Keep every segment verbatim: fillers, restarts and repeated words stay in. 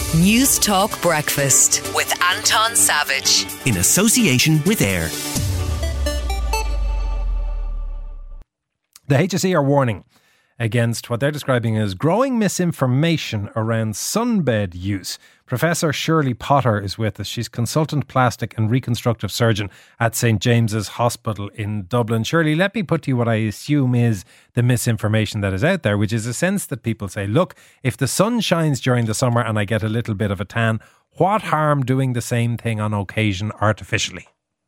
News Talk Breakfast with Anton Savage. In association with AIR. The H S E are warning against what they're describing as growing misinformation around sunbed use. Professor Shirley Potter is with us. She's consultant plastic and reconstructive surgeon at St James's Hospital in Dublin. Shirley, let me put to you what I assume is the misinformation that is out there, which is a sense that people say, look, if the sun shines during the summer and I get a little bit of a tan, what harm doing the same thing on occasion artificially?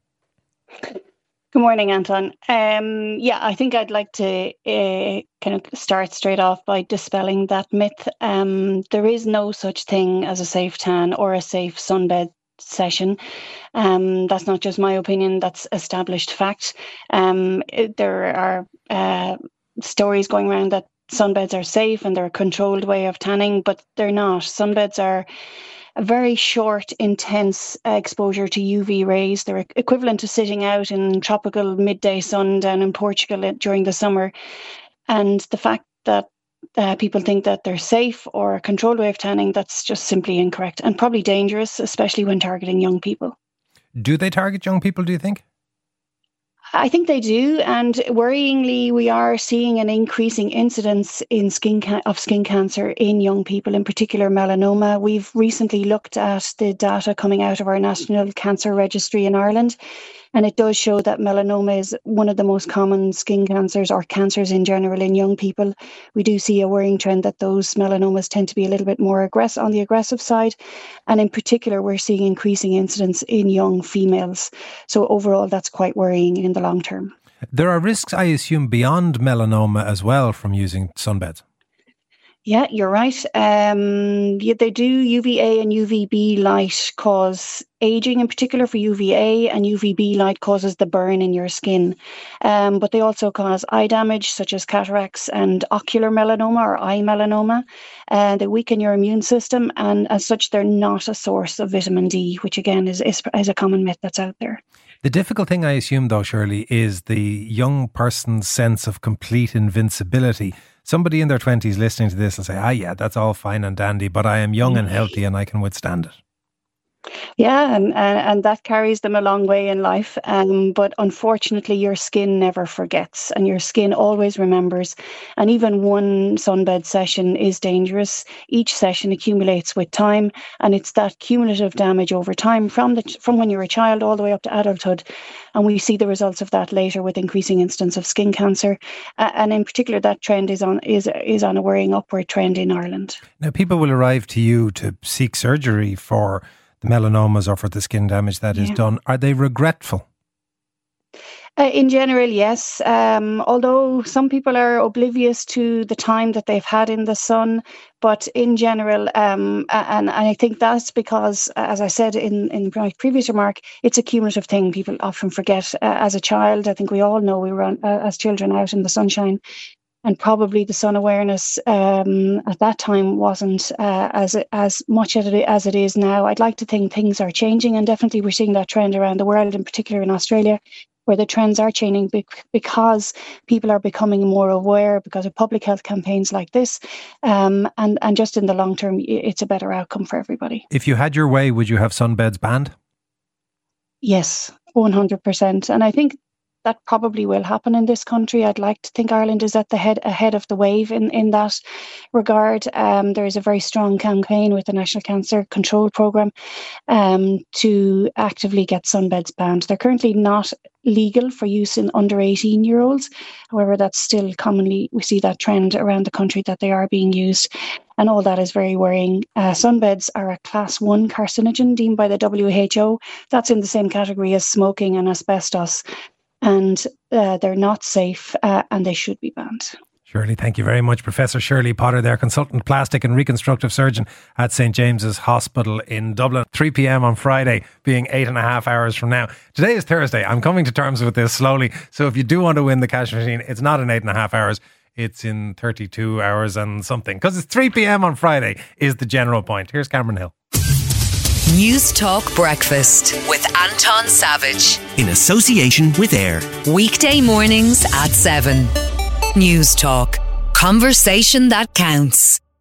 Good morning, Anton. Um, yeah, I think I'd like to uh, kind of start straight off by dispelling that myth. Um, there is no such thing as a safe tan or a safe sunbed session. Um, that's not just my opinion, that's established fact. Um, it, there are uh, stories going around that sunbeds are safe and they're a controlled way of tanning, but they're not. Sunbeds are a very short, intense uh, exposure to U V rays. They're equivalent to sitting out in tropical midday sun down in Portugal during the summer. And the fact that uh, people think that they're safe or a controlled way of tanning, that's just simply incorrect and probably dangerous, especially when targeting young people. Do they target young people, do you think? I think they do, and worryingly, we are seeing an increasing incidence in skin ca- of skin cancer in young people, in particular melanoma. We've recently looked at the data coming out of our National Cancer Registry in Ireland, and it does show that melanoma is one of the most common skin cancers, or cancers in general, in young people. We do see a worrying trend that those melanomas tend to be a little bit more aggressive on the aggressive side. And in particular, we're seeing increasing incidence in young females. So overall, that's quite worrying in the long term. There are risks, I assume, beyond melanoma as well from using sunbeds. Yeah, you're right. Um, yeah, they do. U V A and U V B light cause aging, in particular for U V A, and U V B light causes the burn in your skin. Um, but they also cause eye damage, such as cataracts and ocular melanoma or eye melanoma. Uh, they weaken your immune system, and as such, they're not a source of vitamin D, which again is, is, is a common myth that's out there. The difficult thing, I assume, though, Shirley, is the young person's sense of complete invincibility. Somebody in their twenties listening to this will say, ah, yeah, that's all fine and dandy, but I am young and healthy and I can withstand it. Yeah, and, and, and that carries them a long way in life. Um, but unfortunately, your skin never forgets and your skin always remembers. And even one sunbed session is dangerous. Each session accumulates with time, and it's that cumulative damage over time from the from when you're a child all the way up to adulthood. And we see the results of that later with increasing incidence of skin cancer. Uh, and in particular, that trend is on is is on a worrying upward trend in Ireland. Now, people will arrive to you to seek surgery for the melanomas or for the skin damage that is yeah. done. Are they regretful? Uh, in general, yes. Um, although some people are oblivious to the time that they've had in the sun, but in general, um, and, and I think that's because, as I said in, in my previous remark, it's a cumulative thing. People often forget. Uh, as a child, I think we all know we were on, uh, as children out in the sunshine. And probably the sun awareness um, at that time wasn't uh, as as much as it, as it is now. I'd like to think things are changing, and definitely we're seeing that trend around the world, in particular in Australia, where the trends are changing because people are becoming more aware because of public health campaigns like this. Um, and, and just in the long term, it's a better outcome for everybody. If you had your way, would you have sunbeds banned? Yes, one hundred percent. And I think that probably will happen in this country. I'd like to think Ireland is at the head ahead of the wave in, in that regard. Um, there is a very strong campaign with the National Cancer Control Programme um, to actively get sunbeds banned. They're currently not legal for use in under eighteen year olds. However, that's still commonly, we see that trend around the country that they are being used. And all that is very worrying. Uh, sunbeds are a class one carcinogen deemed by the W H O. That's in the same category as smoking and asbestos. And uh, they're not safe uh, and they should be banned. Shirley, thank you very much. Professor Shirley Potter there, consultant plastic and reconstructive surgeon at St James's Hospital in Dublin. three p.m. on Friday, being eight and a half hours from now. Today is Thursday. I'm coming to terms with this slowly. So if you do want to win the cash machine, it's not in eight and a half hours. It's in thirty-two hours and something. Because it's three p.m. on Friday is the general point. Here's Cameron Hill. News Talk Breakfast with Anton Savage. In association with AIR. Weekday mornings at seven. News Talk. Conversation that counts.